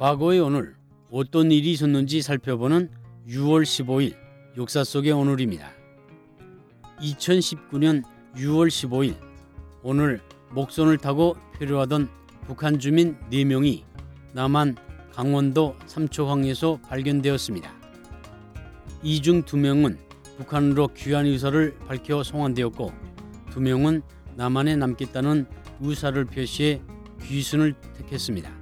과거의 오늘 어떤 일이 있었는지 살펴보는 6월 15일 역사 속의 오늘입니다. 2019년 6월 15일 오늘 목선을 타고 표류하던 북한 주민 4명이 남한 강원도 삼초항에서 발견되었습니다. 이 중 2명은 북한으로 귀환 의사를 밝혀 송환되었고 2명은 남한에 남겠다는 의사를 표시해 귀순을 택했습니다.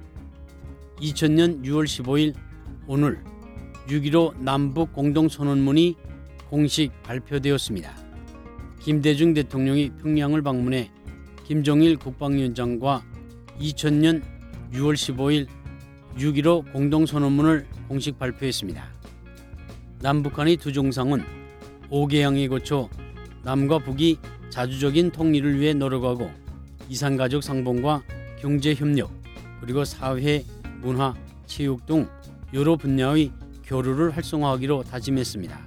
2000년 6월 15일 오늘 6.15 남북 공동선언문이 공식 발표되었습니다. 김대중 대통령이 평양을 방문해 김정일 국방위원장과 2000년 6월 15일 6.15 공동선언문을 공식 발표했습니다. 남북한의 두 정상은 5개항에 거쳐 남과 북이 자주적인 통일을 위해 노력하고 이산가족 상봉과 경제협력 그리고 사회, 문화, 체육 등 여러 분야의 교류를 활성화하기로 다짐했습니다.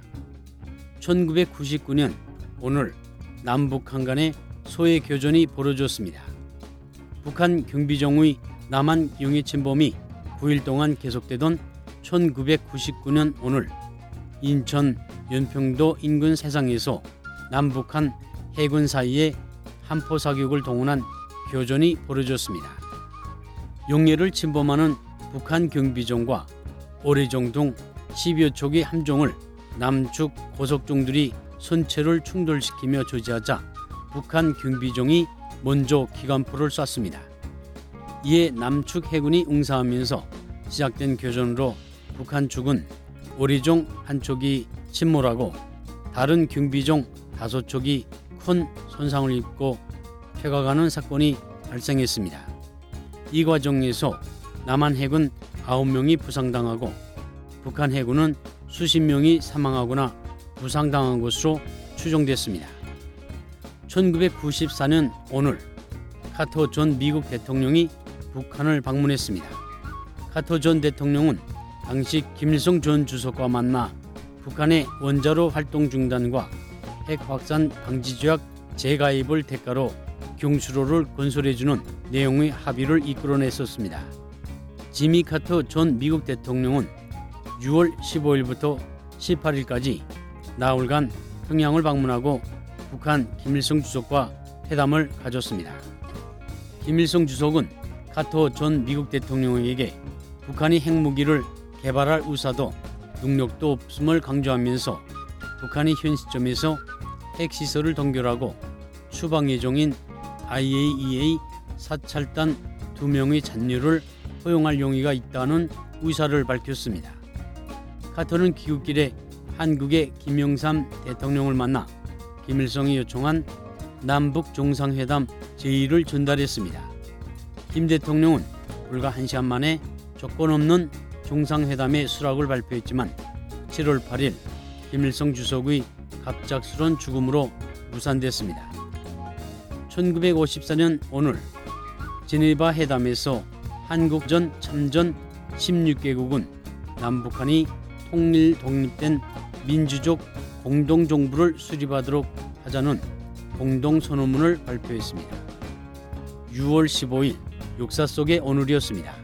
1999년 오늘 남북한 간의 소외 교전이 벌어졌습니다. 북한 경비정의 남한 영해 침범이 9일 동안 계속되던 1999년 오늘 인천 연평도 인근 세상에서 남북한 해군 사이에 함포 사격을 동원한 교전이 벌어졌습니다. 영해를 침범하는 북한 경비정과 어뢰정 등 10여 척의 함정을 남측 고속정들이 선체를 충돌시키며 저지하자 북한 경비정이 먼저 기관포를 쐈습니다. 이에 남측 해군이 응사하면서 시작된 교전으로 북한 측은 어뢰정 1척이 침몰하고 다른 경비정 5척이 큰 손상을 입고 퇴각하는 사건이 발생했습니다. 이 과정에서 남한 해군 9명이 부상당하고 북한 해군은 수십 명이 사망하거나 부상당한 것으로 추정됐습니다. 1994년 오늘 카터 전 미국 대통령이 북한을 방문했습니다. 카터 전 대통령은 당시 김일성 전 주석과 만나 북한의 원자로 활동 중단과 핵 확산 방지 조약 재가입을 대가로 경수로를 건설해주는 내용의 합의를 이끌어냈었습니다. 지미 카터 전 미국 대통령은 6월 15일부터 18일까지 나흘간 평양을 방문하고 북한 김일성 주석과 회담을 가졌습니다. 김일성 주석은 카터 전 미국 대통령에게 북한이 핵무기를 개발할 의사도 능력도 없음을 강조하면서 북한이 현 시점에서 핵시설을 동결하고 수방 예정인 IAEA 사찰단 2명의 잔류를 허용할 용의가 있다는 의사를 밝혔습니다. 카터는 귀국길에 한국의 김영삼 대통령을 만나 김일성이 요청한 남북 정상회담 제의를 전달했습니다. 김 대통령은 불과 1시간 만에 조건 없는 정상회담의 수락을 발표했지만 7월 8일 김일성 주석의 갑작스런 죽음으로 무산됐습니다. 1954년 오늘 제네바 회담에서 한국전 참전 16개국은 남북한이 통일 독립된 민주적 공동정부를 수립하도록 하자는 공동선언문을 발표했습니다. 6월 15일 역사 속의 오늘이었습니다.